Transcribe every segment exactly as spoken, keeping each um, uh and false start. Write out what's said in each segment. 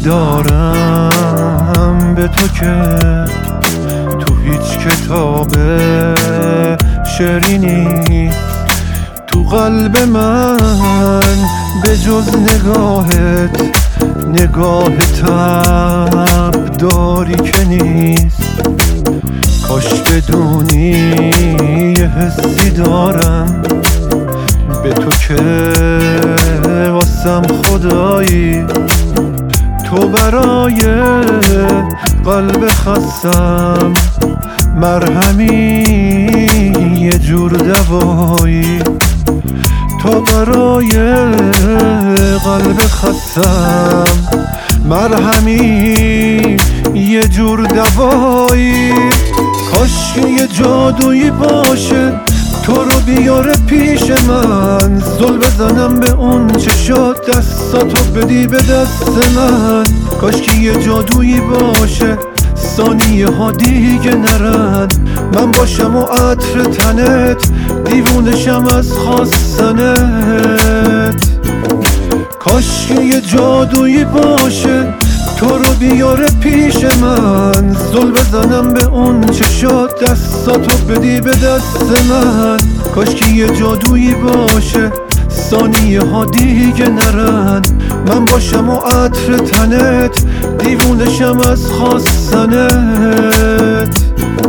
دارم به تو که تو هیچ کتاب شعری نیست. تو قلب من به جز نگاهت نگاه تب داری که نیست. کاش بدونی یه حسی دارم به تو که واسم خدایی. تو برای قلب خستم مرهمی یه جور دوایی. تو برای قلب خستم مرهمی یه جور دوایی. کاش که یه جادویی باشه تو رو بیاره پیش من، زل بزنم به اون چشات دستاتو بدی به دست من. کاش که یه جادویی باشه ثانیه ها دیگه نرن، من باشم و عطر تنت دیوونشم از خواستنت. کاش که یه جادویی باشه تو رو بیاره پیش من، زل بزنم به اون چشات دستاتو بدی به دست من. کاش که یه جادویی باشه ثانیه ها دیگه نرن، من باشم و عطر تنت دیوونشم از خواستنت.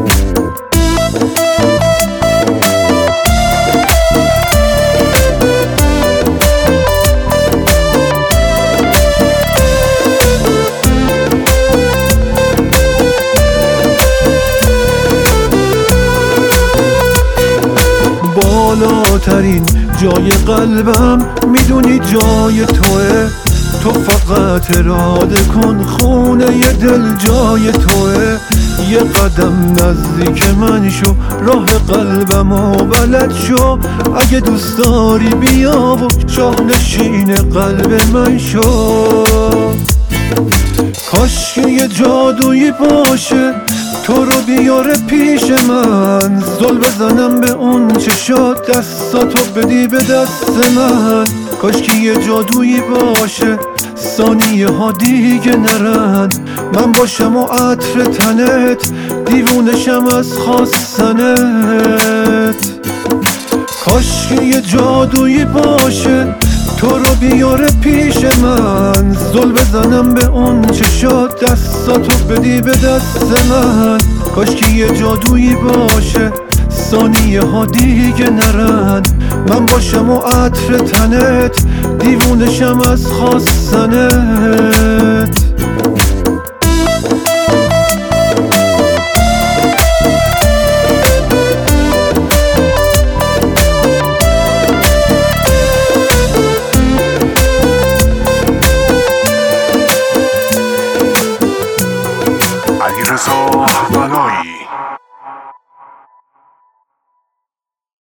بالاترین جای قلبم میدونی جای توه. تو فقط اراده کن خونه ی دل جای توه. یه قدم نزدیک من شو راه قلبم و بلد شو. اگه دوست داری بیا و شاه نشین قلب من شو. کاش که یه جادویی باشه تو رو بیاره پیش من، زل بزنم به اون چشات دستاتو بدی به دست من. کاش که یه جادویی باشه ثانیه ها دیگه نرن، من باشم و عطر تنت دیوونشم از خواستنت. کاش که یه جادویی باشه تو رو بیاره پیش من، زل بزنم به اون چشات دستاتو بدی به دست من. کاش که یه جادویی باشه ثانیه ها دیگه نرن، من باشم و عطر تنت دیوونشم از خواستنت.